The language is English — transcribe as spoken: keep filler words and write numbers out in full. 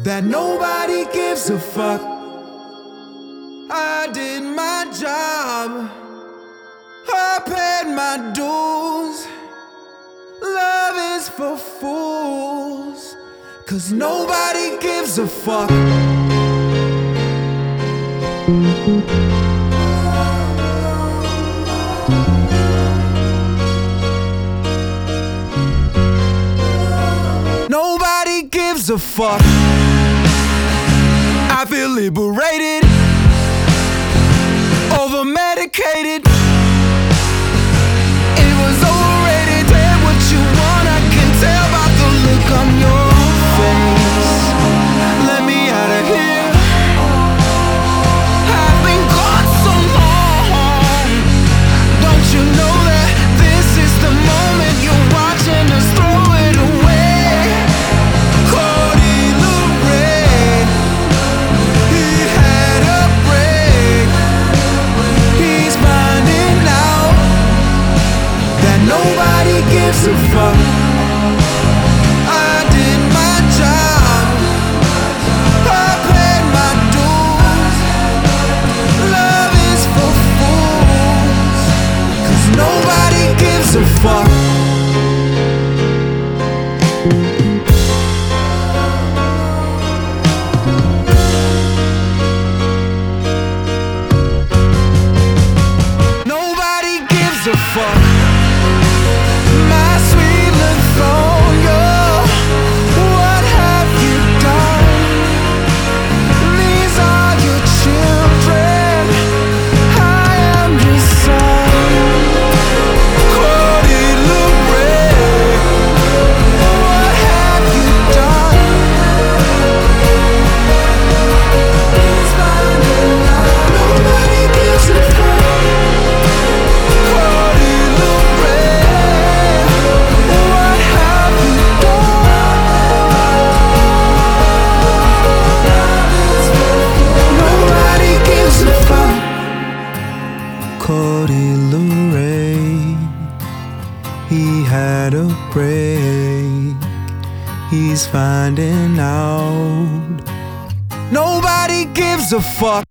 that nobody gives a fuck. I did my job, I paid my dues. Love is for fools, 'cause nobody gives a fuck. Nobody gives a fuck. I feel liberated, over medicated. It was overrated. Tell what you want, I can tell by the look on your face. Let me out of here, I've been gone so long. Don't you know that this is the moment you're watching us throw it away? Cody LeRae, he had a break. He's finding out that nobody gives a fuck. I did my job, I paid my dues. Love is for fools, 'cause nobody gives a fuck. Nobody gives a fuck. My sweet Lithonia, what have you done? These are your children, I am your son. Cody LeRae, what have you done? He's finding out nobody gives a fuck. Cody LeRae, what have you done? Nobody gives a fuck. Cody LeRae, he had a break. He's finding out nobody gives a fuck.